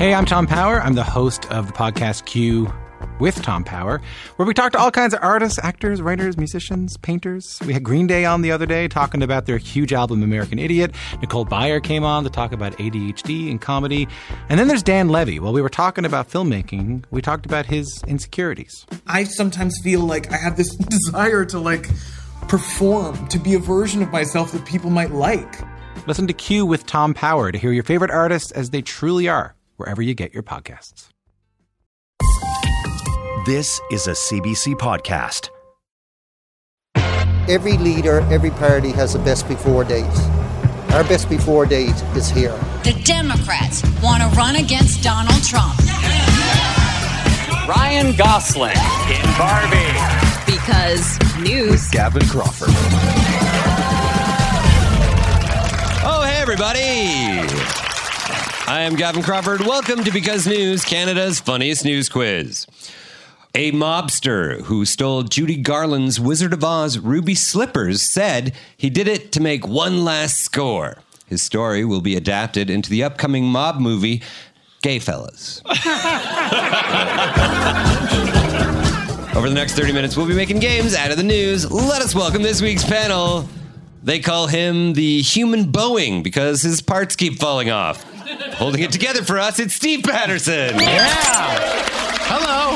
Hey, I'm Tom Power. I'm the host of the podcast Q with Tom Power, where we talk to all kinds of artists, actors, writers, musicians, painters. We had Green Day on the other day talking about their huge album, American Idiot. Nicole Byer came on to talk about ADHD and comedy. And then there's Dan Levy. While we were talking about filmmaking, we talked about his insecurities. I sometimes feel like I have this desire to, perform, to be a version of myself that people might like. Listen to Q with Tom Power to hear your favorite artists as they truly are, wherever you get your podcasts. This is a CBC podcast. Every leader, every party has a best before date. Our best before date is here. The Democrats want to run against Donald Trump. Ryan Gosling in Barbie. Because news. With Gavin Crawford. Oh, hey, everybody. I am Gavin Crawford. Welcome to Because News, Canada's funniest news quiz. A mobster who stole Judy Garland's Wizard of Oz ruby slippers said he did it to make one last score. His story will be adapted into the upcoming mob movie, Gay Fellas. Over the next 30 minutes, we'll be making games out of the news. Let us welcome this week's panel. They call him the human Boeing because his parts keep falling off. Holding it together for us, it's Steve Patterson. Yeah. Hello.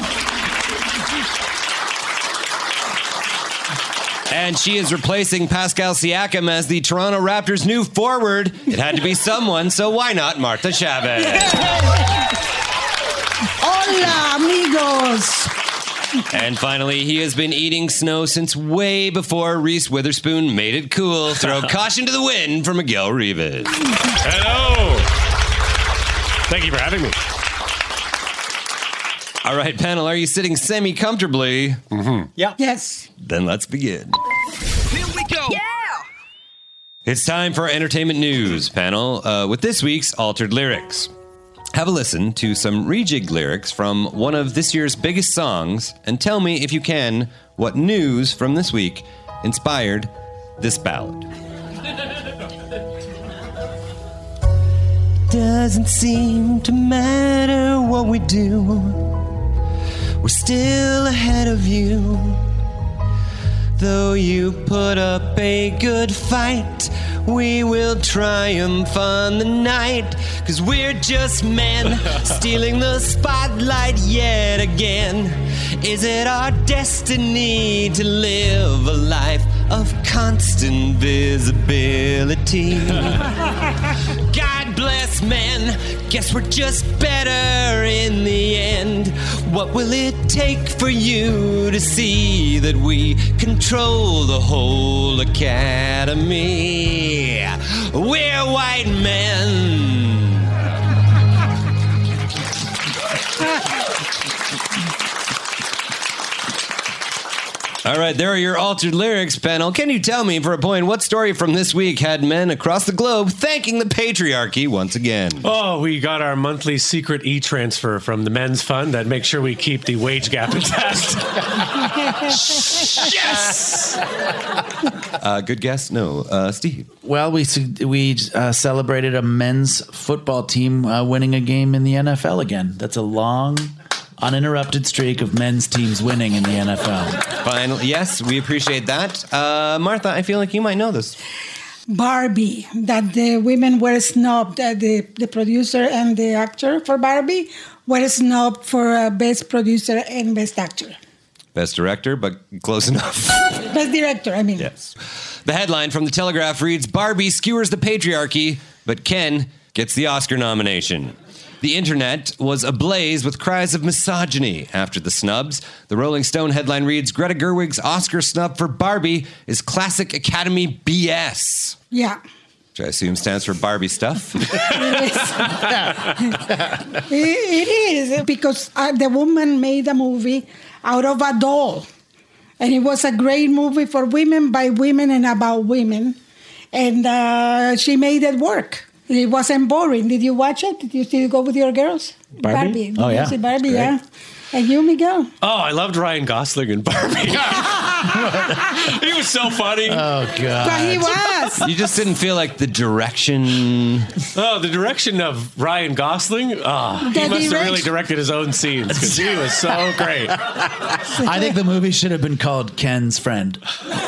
And she is replacing Pascal Siakam as the Toronto Raptors' new forward. It had to be someone, so why not Martha Chavez? Hola, amigos. And finally, he has been eating snow since way before Reese Witherspoon made it cool. Throw caution to the wind for Miguel Rivas. Hello. Thank you for having me. All right, panel, are you sitting semi-comfortably? Mm-hmm. Yeah. Yes. Then let's begin. Here we go. Yeah! It's time for our entertainment news, panel, with this week's Altered Lyrics. Have a listen to some rejigged lyrics from one of this year's biggest songs, and tell me, if you can, what news from this week inspired this ballad. Doesn't seem to matter what we do, we're still ahead of you. Though you put up a good fight, we will triumph on the night. 'Cause we're just men stealing the spotlight yet again. Is it our destiny to live a life of constant visibility? God bless men, guess we're just better in the end. What will it take for you to see that we control the whole academy? We're white men. All right, there are your altered lyrics, panel. Can you tell me, for a point, what story from this week had men across the globe thanking the patriarchy once again? Oh, we got our monthly secret e-transfer from the Men's Fund that makes sure we keep the wage gap intact. Yes! Good guess? No. Steve? Well, we celebrated a men's football team winning a game in the NFL again. That's a long, uninterrupted streak of men's teams winning in the NFL. Finally, yes, we appreciate that. Martha, I feel like you might know this. Barbie, that the women were snubbed, the producer and the actor for Barbie were snubbed for best producer and best actor. Best director, but close enough. Best director, I mean. Yes. The headline from The Telegraph reads, Barbie skewers the patriarchy, but Ken gets the Oscar nomination. The internet was ablaze with cries of misogyny after the snubs. The Rolling Stone headline reads, Greta Gerwig's Oscar snub for Barbie is classic Academy BS. Yeah. Which I assume stands for Barbie stuff. It is, because the woman made a movie out of a doll. And it was a great movie for women, by women, and about women. And she made it work. It wasn't boring. Did you watch it? Did you still go with your girls? Barbie. Oh, yeah. You see Barbie, yeah. And you, Miguel? Oh, I loved Ryan Gosling in Barbie. He was so funny. Oh, God. But he was. You just didn't feel like the direction. Oh, the direction of Ryan Gosling. Oh, he The must have really direction- directed his own scenes because he was so great. I think the movie should have been called Ken's Friend.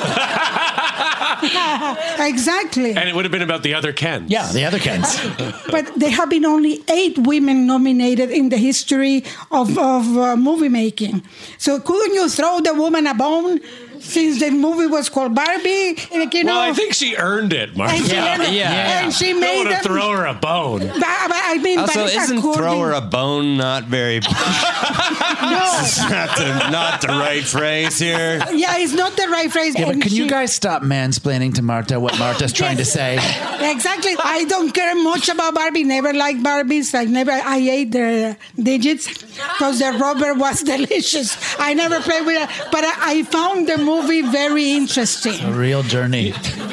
Exactly. And it would have been about the other Ken. Yeah, the other Kens. But there have been only 8 women nominated in the history of movie making. So couldn't you throw the woman a bone since the movie was called Barbie? Like, you know, Well, I think she earned it, Mark. and she, Yeah. and she Don't made want to them. throw her a bone. But I mean, Also, but isn't according- throw her a bone not very... No. not the right phrase here? Yeah, it's not the right phrase. Yeah, but And can you she- guys stop mansplaining to Marta what Marta's trying to say? Exactly. I don't care much about Barbie. Never liked Barbies. I ate their digits because the rubber was delicious. I never played with it, but I found the movie very interesting. A real journey.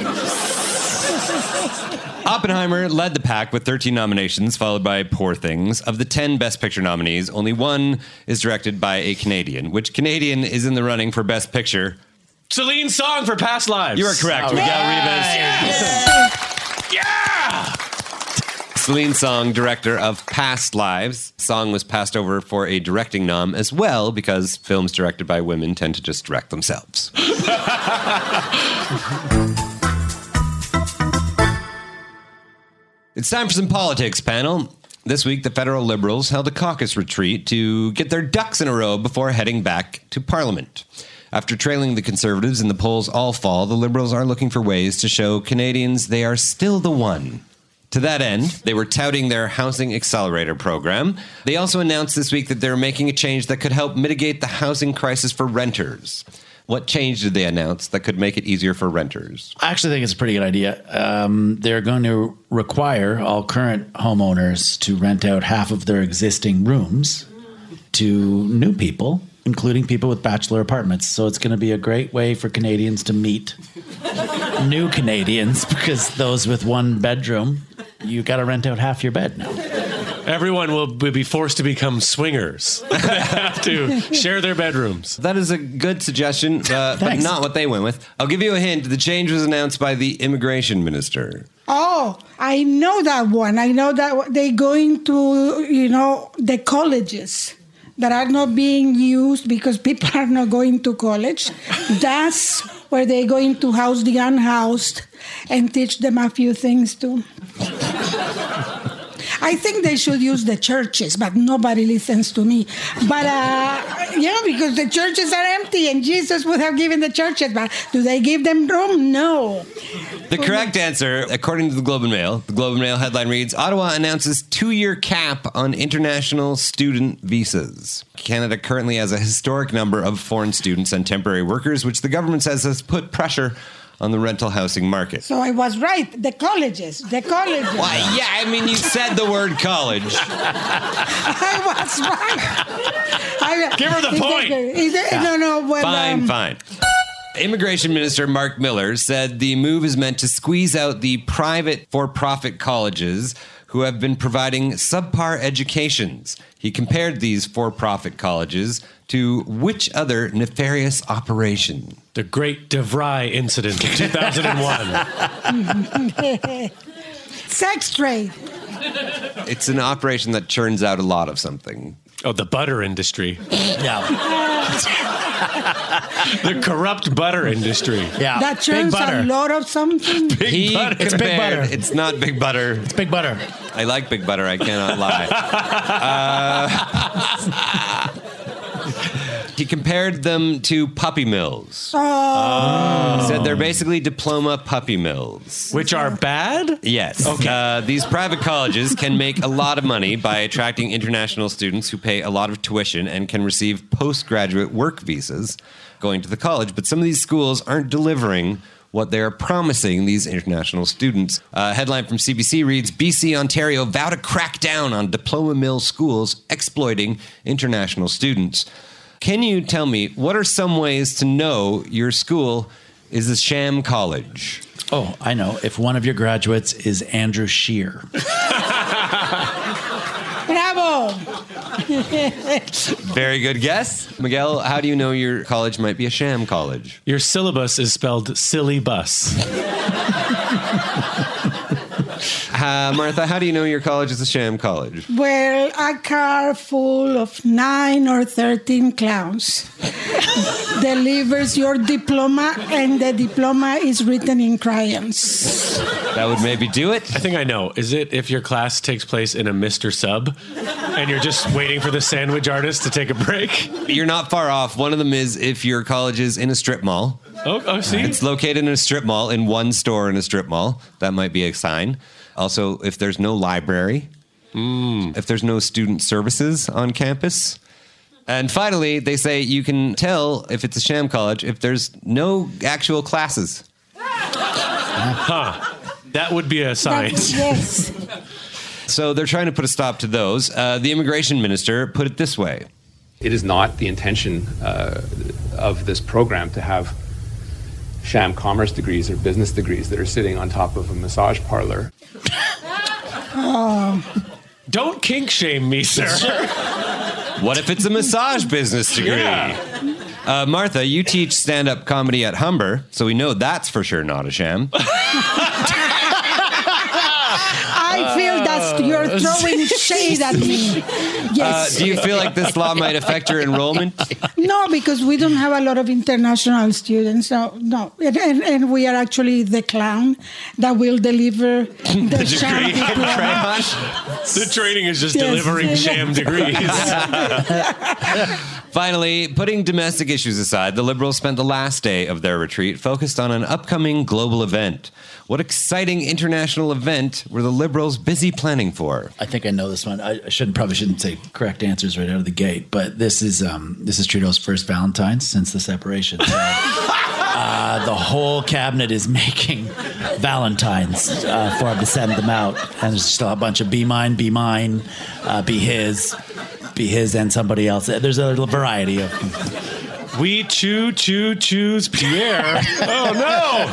Oppenheimer led the pack with 13 nominations, followed by Poor Things. Of the 10 Best Picture nominees, only one is directed by a Canadian. Which Canadian is in the running for Best Picture? Celine Song for Past Lives. You are correct, Miguel Rivas. Yeah! Celine Song, director of Past Lives. Song was passed over for a directing nom as well because films directed by women tend to just direct themselves. It's time for some politics, panel. This week, the federal Liberals held a caucus retreat to get their ducks in a row before heading back to Parliament. After trailing the Conservatives in the polls all fall, the Liberals are looking for ways to show Canadians they are still the one. To that end, they were touting their Housing Accelerator program. They also announced this week that they're making a change that could help mitigate the housing crisis for renters. What change did they announce that could make it easier for renters? I actually think it's a pretty good idea. They're going to require all current homeowners to rent out half of their existing rooms to new people, including people with bachelor apartments. So it's going to be a great way for Canadians to meet new Canadians because those with one bedroom, you got to rent out half your bed now. Everyone will be forced to become swingers. They have to share their bedrooms. That is a good suggestion, but not what they went with. I'll give you a hint. The change was announced by the immigration minister. Oh, I know that one. I know that they're going to, the colleges that are not being used because people are not going to college. That's where they're going to house the unhoused and teach them a few things too. I think they should use the churches, but nobody listens to me. But, because the churches are empty and Jesus would have given the churches, but do they give them room? No. The correct answer, according to the Globe and Mail, headline reads, Ottawa announces 2-year cap on international student visas. Canada currently has a historic number of foreign students and temporary workers, which the government says has put pressure on the rental housing market. So I was right. The colleges. Well, yeah, I mean, you said the word college. I was right. Give her the point. Fine. Immigration Minister Mark Miller said the move is meant to squeeze out the private for-profit colleges who have been providing subpar educations. He compared these for-profit colleges to which other nefarious operation? The Great DeVry incident of 2001. Sex trade. It's an operation that churns out a lot of something. Oh, the butter industry. Yeah. The corrupt butter industry. Yeah. That churns a lot of something. It's big butter. It's not big butter. It's big butter. I like big butter. I cannot lie. He compared them to puppy mills. Oh. Said they're basically diploma puppy mills. Which are bad? Yes. Okay. These private colleges can make a lot of money by attracting international students who pay a lot of tuition and can receive postgraduate work visas going to the college. But some of these schools aren't delivering what they're promising these international students. Headline from CBC reads, BC Ontario vow to crack down on diploma mill schools exploiting international students. Can you tell me, what are some ways to know your school is a sham college? Oh, I know. If one of your graduates is Andrew Scheer. Bravo. Very good guess. Miguel, how do you know your college might be a sham college? Your syllabus is spelled silly bus. Martha, how do you know your college is a sham college? Well, a car full of 9 or 13 clowns delivers your diploma, and the diploma is written in crayons. That would maybe do it. I think I know. Is it if your class takes place in a Mr. Sub and you're just waiting for the sandwich artist to take a break? You're not far off. One of them is if your college is in a strip mall. Oh, see? It's located in a strip mall, in one store in a strip mall. That might be a sign. Also, if there's no library, if there's no student services on campus. And finally, they say you can tell if it's a sham college if there's no actual classes. That would be a sign. Yes. So they're trying to put a stop to those. The immigration minister put it this way. It is not the intention of this program to have sham commerce degrees or business degrees that are sitting on top of a massage parlor. Don't kink shame me, sir. What if it's a massage business degree? Yeah. Martha, you teach stand-up comedy at Humber, so we know that's for sure not a sham. I feel that you're throwing shade at me. Yes. Do you feel like this law might affect your enrollment? No, because we don't have a lot of international students. No. And we are actually the clown that will deliver the sham diploma. The training is just delivering sham degrees. Finally, putting domestic issues aside, the Liberals spent the last day of their retreat focused on an upcoming global event. What exciting international event were the Liberals busy planning for? I think I know this one. I probably shouldn't say correct answers right out of the gate, but this is Trudeau's first Valentine's since the separation. So, the whole cabinet is making Valentines for him to send them out, and there's still a bunch of be mine, be his, and somebody else. There's a variety of. We choose Pierre. Oh, no!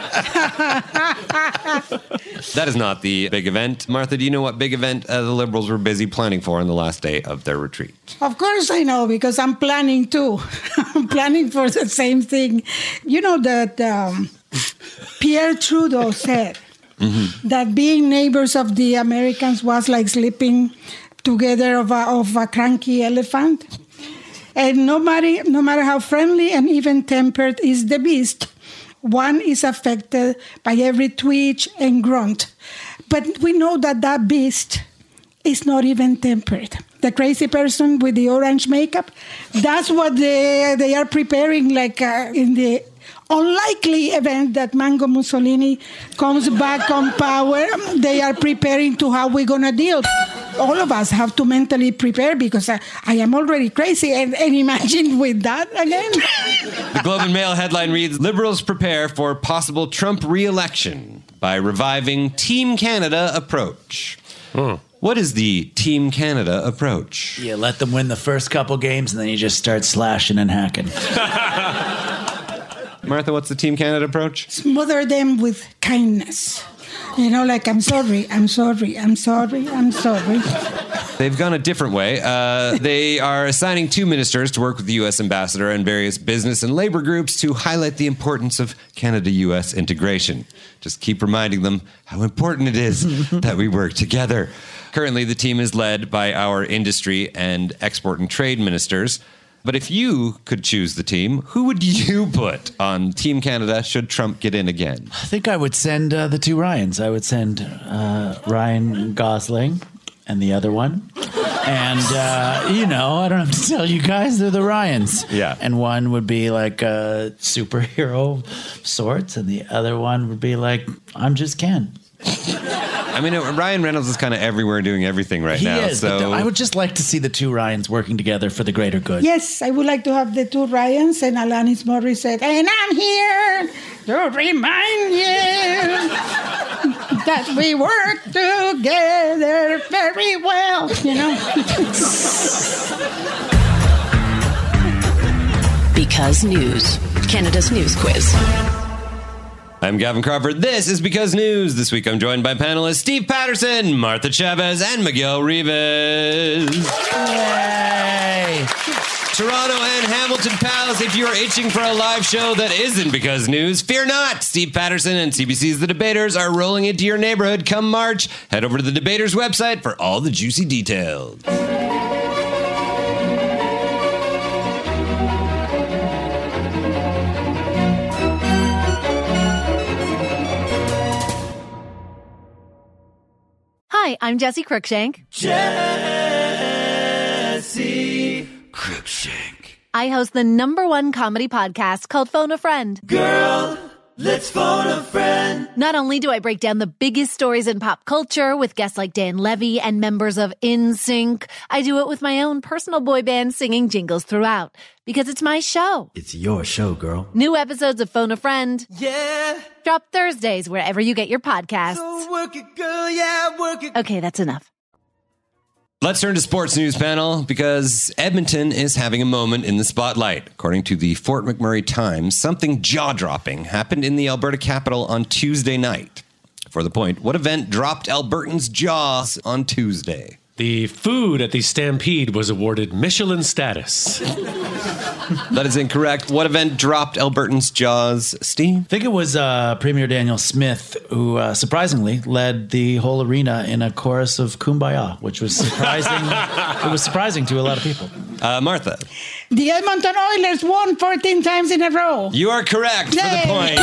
That is not the big event. Martha, do you know what big event the Liberals were busy planning for on the last day of their retreat? Of course I know, because I'm planning too. I'm planning for the same thing. You know that Pierre Trudeau said that being neighbors of the Americans was like sleeping together of a cranky elephant. And no matter how friendly and even-tempered is the beast, one is affected by every twitch and grunt. But we know that beast is not even-tempered. The crazy person with the orange makeup, that's what they are preparing, like in the unlikely event that Mango Mussolini comes back on power. They are preparing to how we're going to deal. All of us have to mentally prepare, because I am already crazy. And imagine with that again. The Globe and Mail headline reads, Liberals prepare for possible Trump re-election by reviving Team Canada approach. What is the Team Canada approach? You let them win the first couple games, and then you just start slashing and hacking. Martha, what's the Team Canada approach? Smother them with kindness. Like, I'm sorry. They've gone a different way. They are assigning 2 ministers to work with the U.S. ambassador and various business and labor groups to highlight the importance of Canada-U.S. integration. Just keep reminding them how important it is that we work together. Currently, the team is led by our industry and export and trade ministers. But if you could choose the team, who would you put on Team Canada should Trump get in again? I think I would send the 2 Ryans. I would send Ryan Gosling and the other one. And, I don't have to tell you guys, they're the Ryans. Yeah. And one would be like a superhero sorts, and the other one would be like, I'm just Ken. I mean, Ryan Reynolds is kind of everywhere doing everything right now. He is, but I would just like to see the 2 Ryans working together for the greater good. Yes, I would like to have the 2 Ryans, and Alanis Morissette. And I'm here to remind you that we work together very well, Because News, Canada's news quiz. I'm Gavin Crawford. This is Because News. This week I'm joined by panelists Steve Patterson, Martha Chavez, and Miguel Rivas. Yay! Toronto and Hamilton pals, if you're itching for a live show that isn't Because News, fear not. Steve Patterson and CBC's The Debaters are rolling into your neighborhood come March. Head over to The Debaters website for all the juicy details. Hi, I'm Jessie Cruikshank. Jessie Cruikshank. I host the #1 comedy podcast called Phone a Friend. Girl, let's phone a friend. Not only do I break down the biggest stories in pop culture with guests like Dan Levy and members of NSYNC, I do it with my own personal boy band singing jingles throughout. Because it's my show. It's your show, girl. New episodes of Phone a Friend. Yeah. Drop Thursdays wherever you get your podcasts. So work it, girl, yeah, work it. Okay, that's enough. Let's turn to sports news panel because Edmonton is having a moment in the spotlight. According to the Fort McMurray Times, something jaw-dropping happened in the Alberta capital on Tuesday night. For the point, what event dropped Albertans' jaws on Tuesday? The food at the Stampede was awarded Michelin status. That is incorrect. What event dropped Albertans' jaws, Steve? I think it was Premier Daniel Smith who surprisingly led the whole arena in a chorus of Kumbaya, which was surprising. It was surprising to a lot of people. Martha. The Edmonton Oilers won 14 times in a row. You are correct for the point.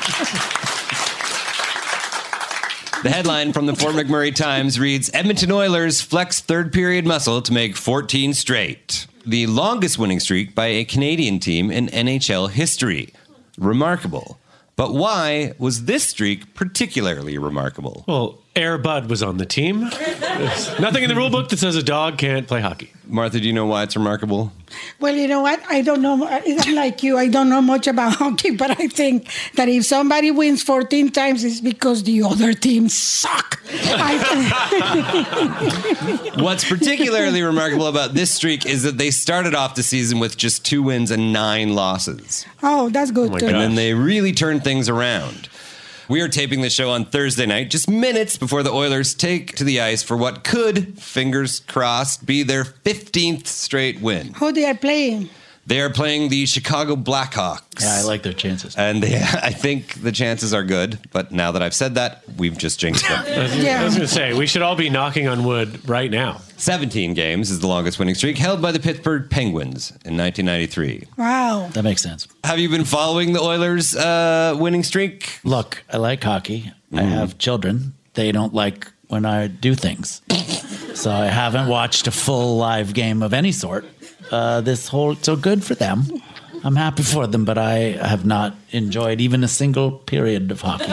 The headline from the Fort McMurray Times reads, Edmonton Oilers flex third period muscle to make 14 straight. The longest winning streak by a Canadian team in NHL history. Remarkable. But why was this streak particularly remarkable? Well, Air Bud was on the team. There's nothing in the rule book that says a dog can't play hockey. Martha, do you know why it's remarkable? Well, you know what? I don't know. I'm like you. I don't know much about hockey, but I think that if somebody wins 14 times, it's because the other teams suck. What's particularly remarkable about this streak is that they started off the season with just 2 wins and 9 losses. Oh, that's good. And then they really turned things around. We are taping the show on Thursday night, just minutes before the Oilers take to the ice for what could, fingers crossed, be their 15th straight win. Who they are playing? They are playing the Chicago Blackhawks. Yeah, I like their chances. And I think the chances are good. But now that I've said that, we've just jinxed them. I was going to say, we should all be knocking on wood right now. 17 games is the longest winning streak held by the Pittsburgh Penguins in 1993. Wow. That makes sense. Have you been following the Oilers' winning streak? Look, I like hockey. I have children. They don't like when I do things. So I haven't watched a full live game of any sort. So good for them. I'm happy for them, but I have not enjoyed even a single period of hockey.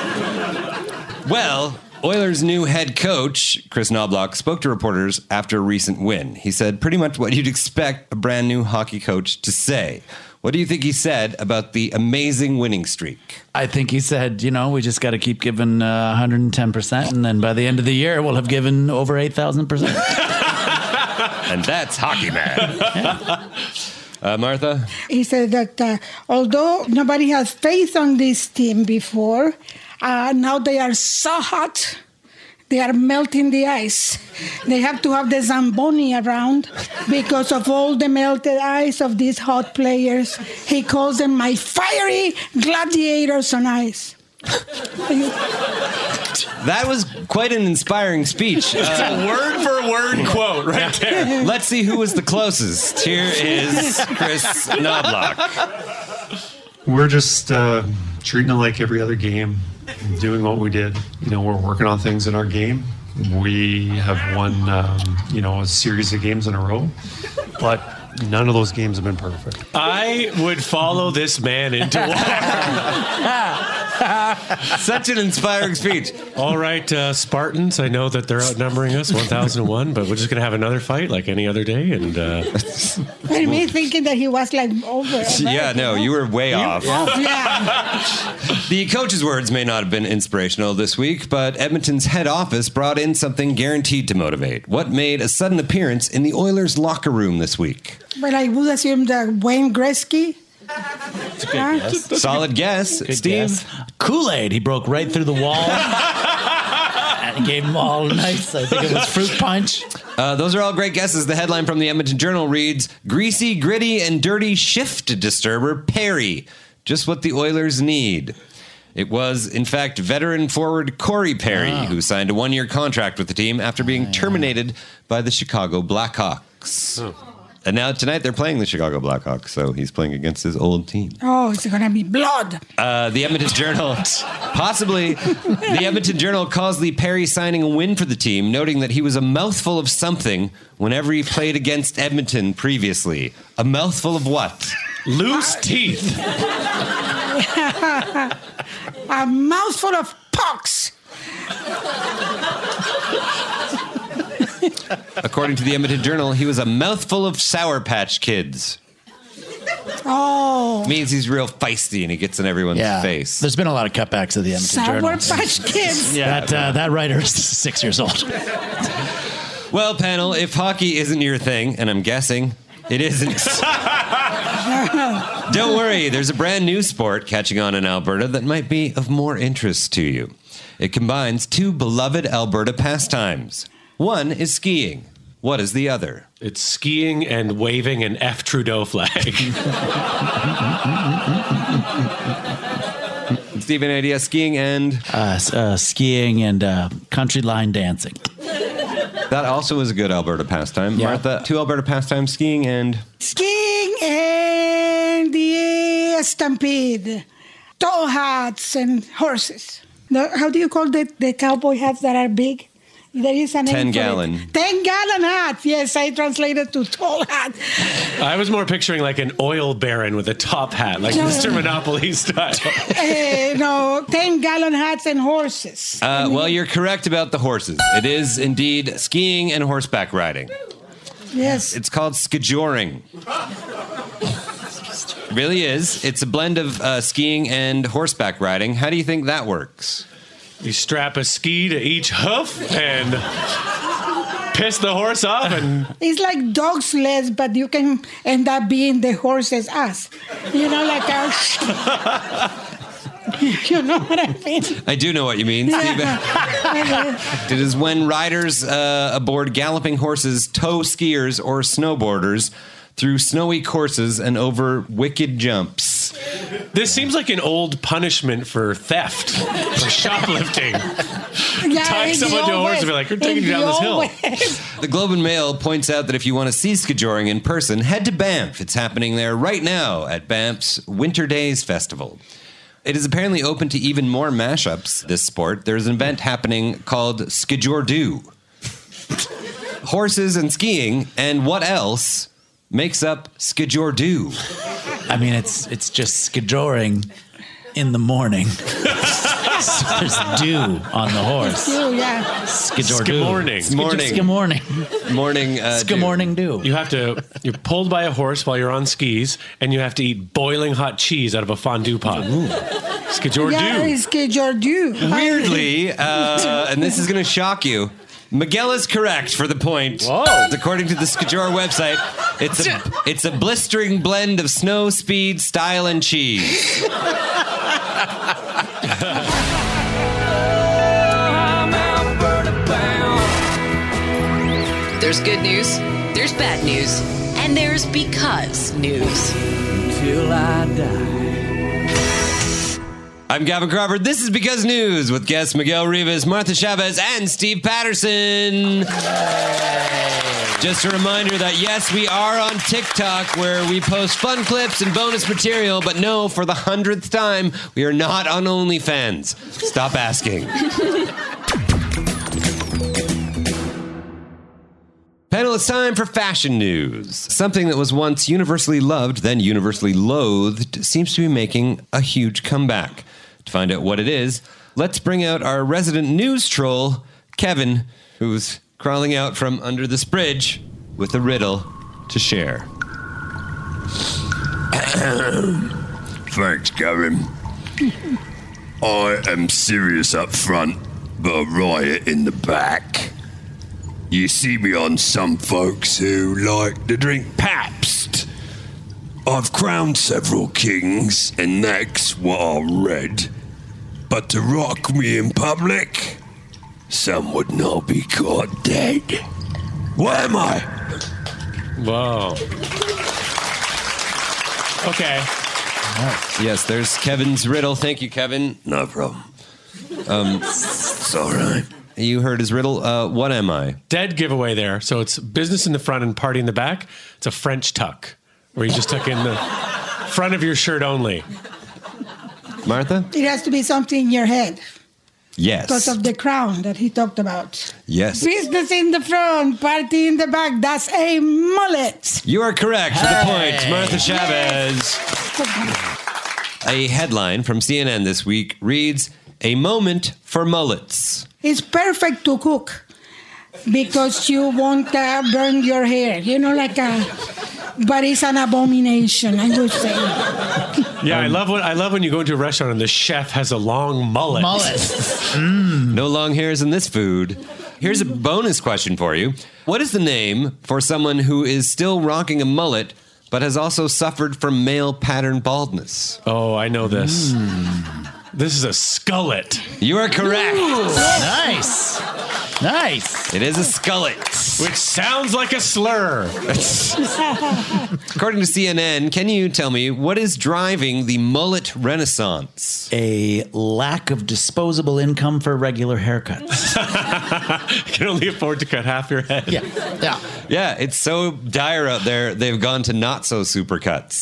Well, Oilers' new head coach, Chris Knobloch, spoke to reporters after a recent win. He said pretty much what you'd expect a brand new hockey coach to say. What do you think he said about the amazing winning streak? I think he said, we just got to keep giving 110%, and then by the end of the year, we'll have given over 8,000%. And that's hockey, man. Martha? He said that although nobody has faith on this team before, now they are so hot, they are melting the ice. They have to have the Zamboni around because of all the melted ice of these hot players. He calls them my fiery gladiators on ice. That was quite an inspiring speech. It's a word-for-word quote right there. Let's see who was the closest. Here is Chris Knobloch. We're just treating it like every other game, doing what we did. We're working on things in our game. We have won, a series of games in a row, but none of those games have been perfect. I would follow this man into war. Such an inspiring speech. All right, Spartans, I know that they're outnumbering us 1,001, but we're just going to have another fight like any other day. And me thinking that he was like over. Yeah, no, you were way off. Yeah. The coach's words may not have been inspirational this week, but Edmonton's head office brought in something guaranteed to motivate. What made a sudden appearance in the Oilers' locker room this week? Well, I would assume that Wayne Gretzky It's a good guess. Solid guess. Good Steve? guess. Kool-Aid. He broke right through the wall. And he gave them all nice. I think it was fruit punch. Those are all great guesses. The headline from the Edmonton Journal reads, Greasy, Gritty, and Dirty Shift Disturber Perry. Just what the Oilers need. It was, in fact, veteran forward Corey Perry, who signed a one-year contract with the team after being terminated by the Chicago Blackhawks. And now tonight they're playing the Chicago Blackhawks, so he's playing against his old team. Oh, it's going to be blood. The Edmonton Journal, the Edmonton Journal calls Lee Perry signing a win for the team, noting that he was a mouthful of something whenever he played against Edmonton previously. A mouthful of what? Loose teeth. A mouthful of pox. According to the Edmonton Journal, he was a mouthful of Sour Patch Kids. Oh. Means he's real feisty and he gets in everyone's face. There's been a lot of cutbacks of the Edmonton Journal. Sour Patch Kids. Yeah, that writer is 6 years old. Well, panel, if hockey isn't your thing, and I'm guessing it isn't, don't worry. There's a brand new sport catching on in Alberta that might be of more interest to you. It combines two beloved Alberta pastimes. One is skiing. What is the other? It's skiing and waving an F. Trudeau flag. Steve, any idea? Skiing and? Skiing and country line dancing. That also is a good Alberta pastime. Yeah. Martha, two Alberta pastimes, skiing and? Skiing and the stampede. Tall hats and horses. How do you call the cowboy hats that are big? There is a name 10-gallon. 10-gallon hat. Yes, I translated to tall hat. I was more picturing like an oil baron with a top hat, like Mr. Monopoly style. No, 10-gallon hats and horses. Well, you're correct about the horses. It is indeed skiing and horseback riding. Yes. It's called skijoring. Really is. It's a blend of skiing and horseback riding. How do you think that works? You strap a ski to each hoof and piss the horse off. And It's like dog sleds, but you can end up being the horse's ass. You know, like a... You know what I mean? I do know what you mean, Steve. It is when riders aboard galloping horses tow skiers or snowboarders through snowy courses and over wicked jumps. This seems like an old punishment for theft, for shoplifting. Tie someone to a horse and be like, we're taking you down this hill. The Globe and Mail points out that if you want to see skijoring in person, head to Banff. It's happening there right now at Banff's Winter Days Festival. It is apparently open to even more mashups, this sport. There's an event happening called Skijordu. Horses and skiing, and what else makes up Skijordu? I mean, it's just skijoring in the morning. So there's dew on the horse. Yeah. Skijordu. Skimorning. Morning. Skimorning dew. You're pulled by a horse while you're on skis, and you have to eat boiling hot cheese out of a fondue pot. Skijordu. Yeah, it's Skijordu. Weirdly, and this is going to shock you, Miguel is correct for the point. Whoa. According to the Skijor website, it's a blistering blend of snow, speed, style, and cheese. There's good news, there's bad news, and there's because news. Till I die. I'm Gavin Crawford. This is Because News with guests Miguel Rivas, Martha Chavez, and Steve Patterson. Just a reminder that, yes, we are on TikTok where we post fun clips and bonus material, but no, for the 100th time, we are not on OnlyFans. Stop asking. Panel, it's time for fashion news. Something that was once universally loved, then universally loathed, seems to be making a huge comeback. To find out what it is, let's bring out our resident news troll, Kevin, who's crawling out from under this bridge with a riddle to share. Thanks, Gavin. I am serious up front, but a riot in the back. You see me on some folks who like to drink Pabst. I've crowned several kings and necks what are red, but to rock me in public, some would not be caught dead. Where am I? Whoa. Okay. Yes, there's Kevin's riddle. Thank you, Kevin. No problem. It's all right. You heard his riddle. What am I? Dead giveaway there. So it's business in the front and party in the back. It's a French tuck, where you just tuck in the front of your shirt only. Martha? It has to be something in your head. Yes. Because of the crown that he talked about. Yes. Business in the front, party in the back. That's a mullet. You are correct for the point, Martha Chavez. A headline from CNN this week reads, "A moment for mullets." It's perfect to cook because you won't burn your hair. But it's an abomination, I would say. Yeah, I love when you go into a restaurant and the chef has a long mullet. No long hairs in this food. Here's a bonus question for you. What is the name for someone who is still rocking a mullet but has also suffered from male pattern baldness? Oh, I know this. This is a skullet. You are correct. Ooh, nice. It is a skullet. Which sounds like a slur. According to CNN, can you tell me what is driving the mullet renaissance? A lack of disposable income for regular haircuts. You can only afford to cut half your head. Yeah, it's so dire out there, they've gone to not so super cuts.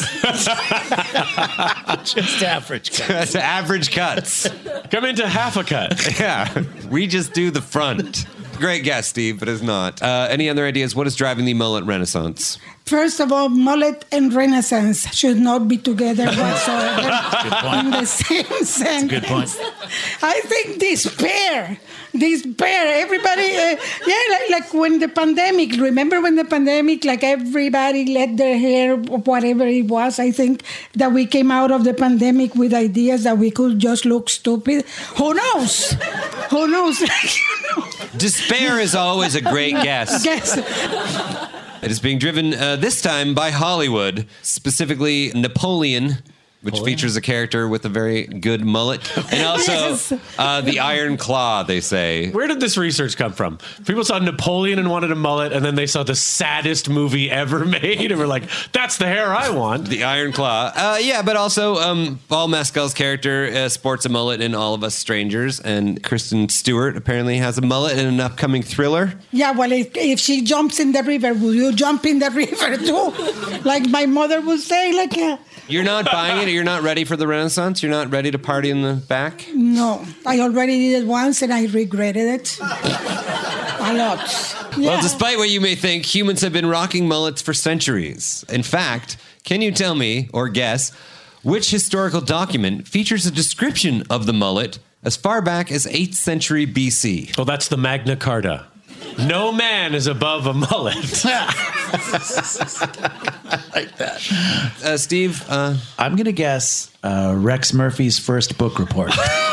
Just average cuts. Average cuts. Come into half a cut. Yeah, we just do the front. Great guess, Steve, but it's not. Any other ideas? What is driving the mullet renaissance? First of all, mullet and renaissance should not be together whatsoever. In the same sense. Good point. I think despair, everybody, like when the pandemic, remember when the pandemic, like everybody let their hair, whatever it was, I think that we came out of the pandemic with ideas that we could just look stupid. Who knows? Despair is always a great guess. It is being driven this time by Hollywood, specifically Napoleon, which features a character with a very good mullet. And also the Iron Claw, they say. Where did this research come from? People saw Napoleon and wanted a mullet, and then they saw the saddest movie ever made, and were like, that's the hair I want. The Iron Claw. Yeah, but also Paul Mescal's character sports a mullet in All of Us Strangers, and Kristen Stewart apparently has a mullet in an upcoming thriller. Yeah, well, if she jumps in the river, will you jump in the river too? Like my mother would say, like... You're not buying it? You're not ready for the Renaissance? You're not ready to party in the back? No. I already did it once and I regretted it. A lot. Yeah. Well, despite what you may think, humans have been rocking mullets for centuries. In fact, can you tell me, or guess, which historical document features a description of the mullet as far back as 8th century BC? Well, that's the Magna Carta. No man is above a mullet. I like that. Steve? I'm going to guess Rex Murphy's first book report.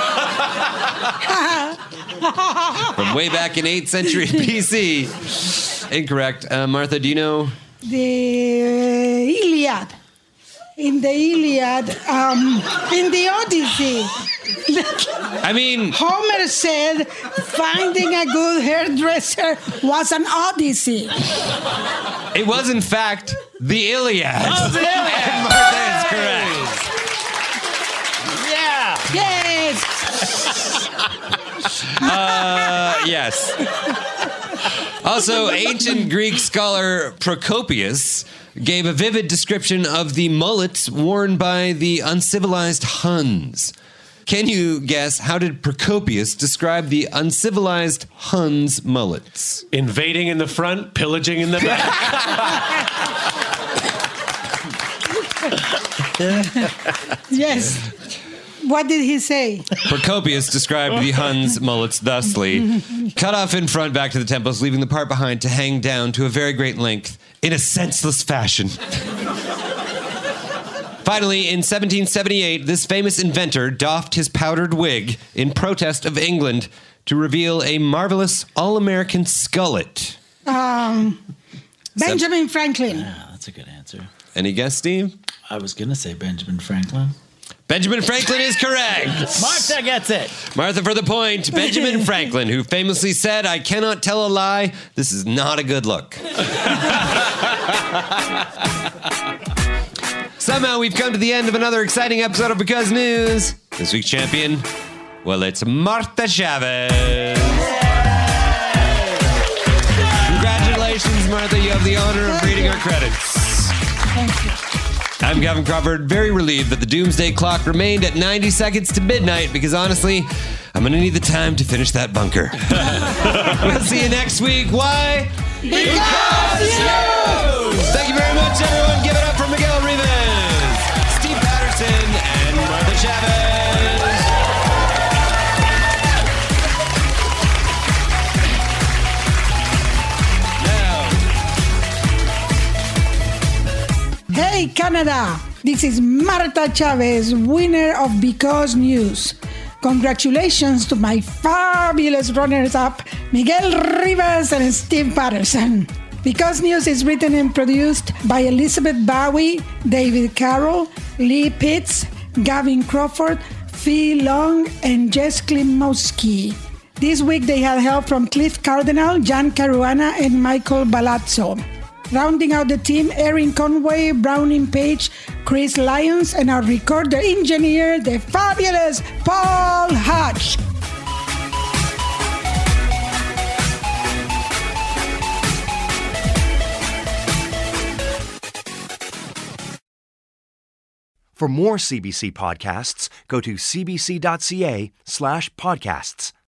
From way back in 8th century BC. Incorrect. Martha, do you know? The Iliad. In the Iliad, in the Odyssey. I mean... Homer said finding a good hairdresser was an odyssey. It was, in fact, the Iliad. Oh, the Iliad. And Martha is correct. Yeah. Yes. Yes. Also, ancient Greek scholar Procopius gave a vivid description of the mullets worn by the uncivilized Huns. Can you guess, how did Procopius describe the uncivilized Huns' mullets? Invading in the front, pillaging in the back. Yes. What did he say? Procopius described the Huns' mullets thusly: cut off in front back to the temples, leaving the part behind to hang down to a very great length in a senseless fashion. Finally, in 1778, this famous inventor doffed his powdered wig in protest of England to reveal a marvelous all-American skullet. Benjamin Franklin. Yeah, that's a good answer. Any guess, Steve? I was going to say Benjamin Franklin. Benjamin Franklin is correct. Martha gets it. Martha for the point. Benjamin Franklin, who famously said, "I cannot tell a lie. This is not a good look." Somehow we've come to the end of another exciting episode of Because News. This week's champion, well, it's Martha Chavez. Congratulations, Martha. You have the honor of reading our credits. Thank you. I'm Gavin Crawford, very relieved that the doomsday clock remained at 90 seconds to midnight because honestly, I'm going to need the time to finish that bunker. We'll see you next week. Why? Because you! Thank you very much, everyone. Give it up for Miguel Rivas, Steve Patterson, and Martha Chavez. Hey Canada, this is Martha Chavez, winner of Because News. Congratulations to my fabulous runners-up, Miguel Rivas and Steve Patterson. Because News is written and produced by Elizabeth Bowie, David Carroll, Lee Pitts, Gavin Crawford, Fee Long, and Jess Klimowski. This week they had help from Cliff Cardinal, Jan Caruana, and Michael Balazzo. Rounding out the team, Erin Conway, Browning Page, Chris Lyons, and our recorder engineer, the fabulous Paul Hatch. For more CBC podcasts, go to cbc.ca/podcasts.